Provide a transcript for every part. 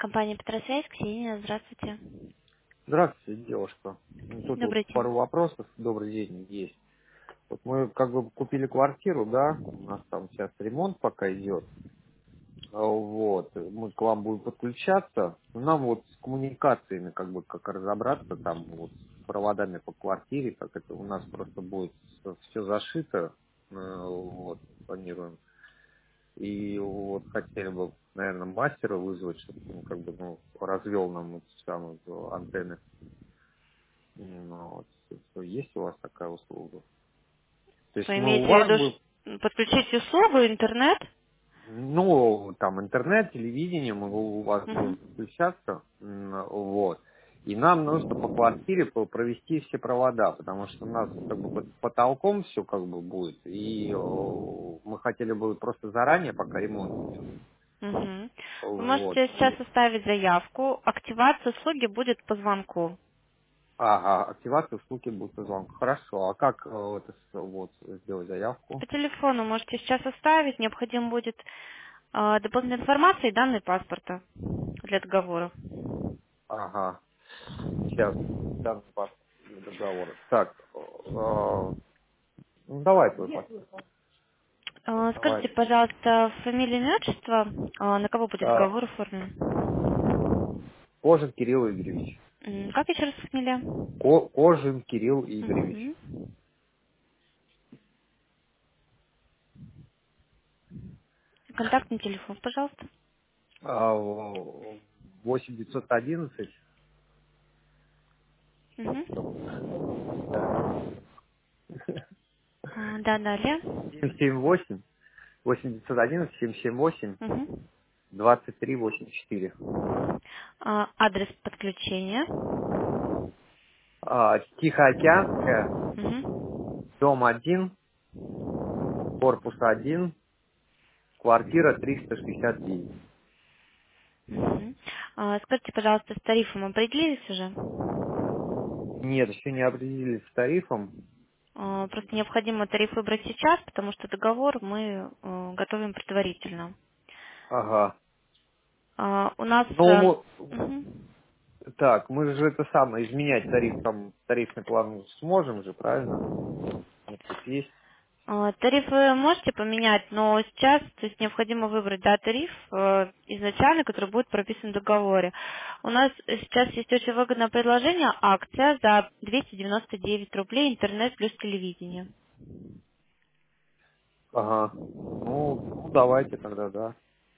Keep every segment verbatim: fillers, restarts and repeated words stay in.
Компания Петросвязь, Ксения, здравствуйте. Здравствуйте, девушка. Ну, Тут вот Добрый день. пару вопросов. Добрый день, есть. Вот мы как бы купили квартиру, да, у нас там сейчас ремонт пока идет. А, Вот, мы к вам будем подключаться. Но нам вот с коммуникациями, как бы, как разобраться там вот с проводами по квартире, как это у нас просто будет все зашито, э, вот, планируем. И вот хотели бы, наверное, мастера вызвать, чтобы он как бы, ну, развел нам эти самые э, антенны. Ну, вот, что есть у вас такая услуга? То есть Вы мы у имеете в вас виду будем, ш- подключить услугу интернет? ну, там интернет, телевидение, мы у вас будем Мгм. подключаться, м, вот. И нам нужно по квартире по- провести все провода, потому что у нас как бы под потолком все как бы будет, и о, мы хотели бы просто заранее, пока ремонт идет. Мгм. Вы Вот. можете сейчас оставить заявку. Активация услуги будет по звонку. Ага, активация услуги будет по звонку. Хорошо. А как э, это с- вот сделать заявку? По телефону можете сейчас оставить. Необходим будет э, дополнительная информация и данные паспорта для договора. Ага. Сейчас, данный паспорт для договора. Так, э, ну давайте вы паспорт. Э, Скажите, Давайте. пожалуйста, фамилия, имя, отчество, э, на кого будет А, договор оформлен? Кожин Кирилл Игоревич. М, Как еще раз фамилия? Ко- Кожин Кирилл Игоревич. Мгм. Контактный телефон, пожалуйста. А, в- восемь девятьсот одиннадцать. Стоп. Мгм. Так. А, да, далее. семь семь восемь. восемь девятьсот одиннадцать семь семь восемь Мгм. двадцать три восемьдесят четыре. А, адрес подключения. А, Тихоокеанская, Мгм. дом один, корпус один, квартира триста шестьдесят девять. Мгм. А, скажите, пожалуйста, с тарифом определились уже? Нет, еще не определились с тарифом. А, просто необходимо тариф выбрать сейчас, потому что договор мы э, готовим предварительно. Ага. А, у нас... э, Ну, мгм. так, мы же это самое, изменять тариф, там, тарифный план сможем же, правильно? Ну, тут есть. А, Тариф вы можете поменять, но сейчас то есть, необходимо выбрать да, тариф э, изначально, который будет прописан в договоре. У нас сейчас есть очень выгодное предложение, акция за двести девяносто девять рублей, интернет плюс телевидение. Ага. Ну, ну давайте тогда, да.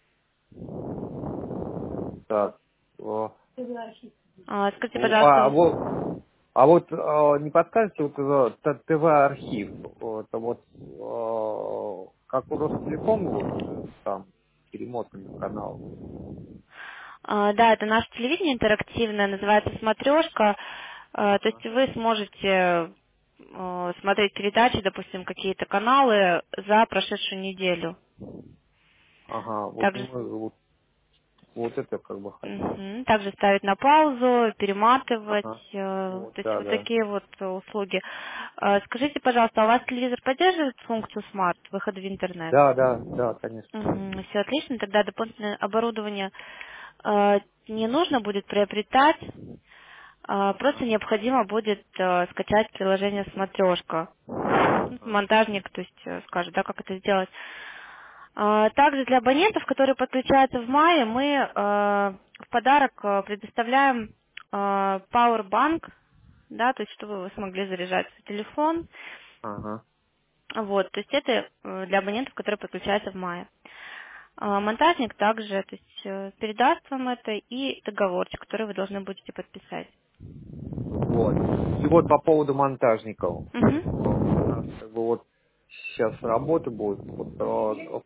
Так. О. А, Скажите, Ну, А, пожалуйста, вот, а вот э, не подскажете, вот э, т- ТВ-архив, э, это вот э, как у Ростелекома, вот э, там перемотанный канал. а, да, это наше телевидение интерактивное, называется «Смотрешка». А, То есть вы сможете э, смотреть передачи, допустим, какие-то каналы за прошедшую неделю. Ага, вот Также мы вот, вот это как бы хотим. Мгм. Также ставить на паузу, перематывать, Ага. э, Вот, то есть да, вот да. такие вот э, услуги. Э, Скажите, пожалуйста, а у вас телевизор поддерживает функцию смарт, выход в интернет? Да, да, да, конечно. Все отлично, тогда дополнительное оборудование э, не нужно будет приобретать, э, просто необходимо будет э, скачать приложение «Смотрешка». Ну, Ага. Монтажник, то есть э, скажет, да, как это сделать. А, Также для абонентов, которые подключаются в мае, мы э, в подарок э, предоставляем э, Powerbank, да, то есть чтобы вы смогли заряжать свой телефон. Ага. Вот, то есть это э, для абонентов, которые подключаются в мае. А, Монтажник также, то есть э, передаст вам это и договорчик, который вы должны будете подписать. Вот. И вот по поводу монтажников. Э, У нас Мгм. как бы вот сейчас работа будет. Вот, э,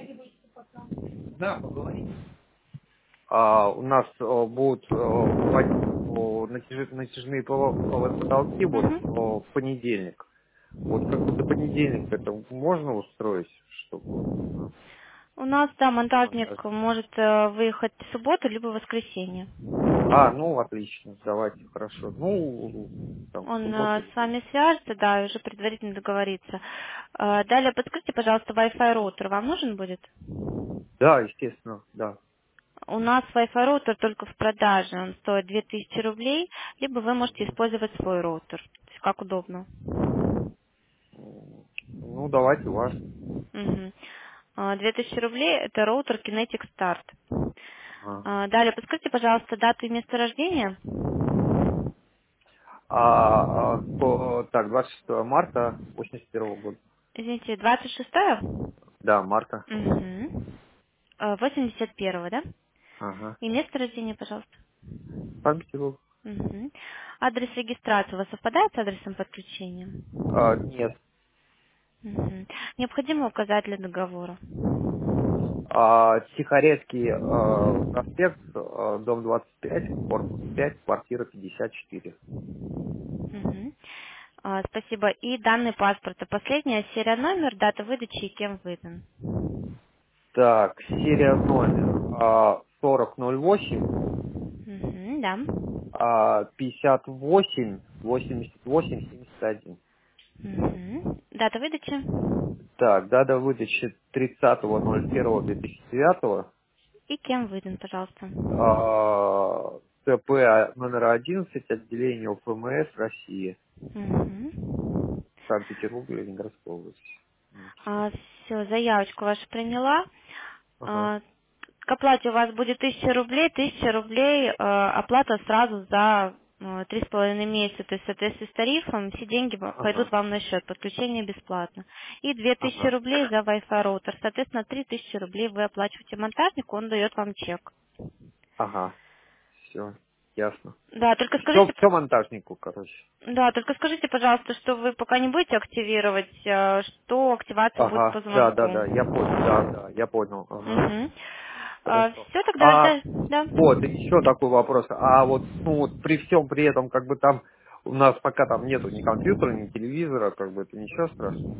а, у нас э, будут э, вводить о, натяжи- натяжные пов- пов- потолки вот э, Мгм. в понедельник. Вот как бы до понедельника это можно устроить, чтобы вот у нас У нас, да, монтажник монтаж. может э, выехать в субботу либо в воскресенье. А, ну отлично, давайте, хорошо. Ну, там, в Он субботу э, или с где. вами свяжется, да, и уже предварительно договорится. Э, далее подскажите, пожалуйста, Wi-Fi роутер вам нужен будет? Да, естественно, да. У нас Wi-Fi роутер только в продаже, он стоит две тысячи рублей, либо вы можете Мгм. использовать свой роутер, то есть как удобно. М, Ну, давайте ваш. Мгм. А, две тысячи рублей это роутер Kinetic Start. Ага. А, Далее, подскажите, пожалуйста, дату и место рождения. А, а, по- так, двадцать шестого марта восемьдесят первого года. Извините, двадцать шестое? Да, марта. Угу. восемьдесят первого, да? Ага. И место рождения, пожалуйста. Санкт-Петербург. Мгм. Адрес регистрации у вас совпадает с адресом подключения? А, нет. Мгм. Необходимо указать для договора. А, Тихорецкий а, проспект, а, дом двадцать пять, корпус пять, квартира пятьдесят четыре. Мгм. А, Спасибо. И данные паспорта. Последняя серия номер, дата выдачи и кем выдан. Так, серия номер а, сорок ноль восемь, Мгм, да. а, пятьдесят восемь, восемьдесят восемь, семьдесят один. Мгм. Дата выдачи Так, дата выдачи тридцатого ноль первого две тысячи девятого. и кем выдан, пожалуйста. а, ТП номер одиннадцать, отделение УФМС России, Мгм. Санкт-Петербург, Ленинградская область. Ну, всё. Все, заявочку вашу приняла. Ага, А, К оплате у вас будет тысяча рублей, тысяча рублей э, оплата сразу за э, три с половиной месяца, то есть в соответствии с тарифом все деньги ва- пойдут ага, вам на счет, подключение бесплатно. И две тысячи ага, рублей за Wi-Fi роутер, соответственно три тысячи рублей вы оплачиваете монтажнику, он дает вам чек. ага, все, ясно. Да, только Все, скажите, все монтажнику, короче. да, только скажите, пожалуйста, что вы пока не будете активировать, э, что активация будет по Ага, да, да, звонку. да, я понял, да, да, я понял, ага, Угу. хорошо. Все, тогда А ждать, да. вот, и еще такой вопрос, а вот, ну вот при всем при этом, как бы там, у нас пока там нету ни компьютера, ни телевизора, как бы это ничего страшного.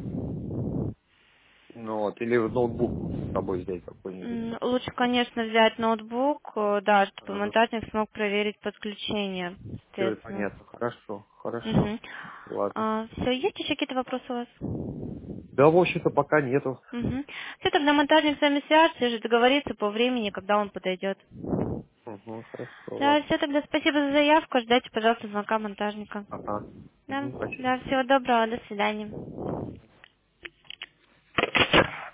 Ну вот, или ноутбук лучше с собой взять какой-нибудь. М, Лучше, конечно, взять ноутбук, э, да, чтобы Ага. монтажник смог проверить подключение, Все соответственно. понятно, хорошо, хорошо. Угу. Ладно. Все, есть еще какие-то вопросы у вас? Да, в общем-то, пока нету. Угу. Все, тогда монтажник с вами свяжется и же договорится по времени, когда он подойдет. Угу, хорошо, Да, ладно. все, тогда спасибо за заявку, ждайте, пожалуйста, звонка монтажника. Ага. Да, Угу, спасибо. да, всего доброго, до свидания.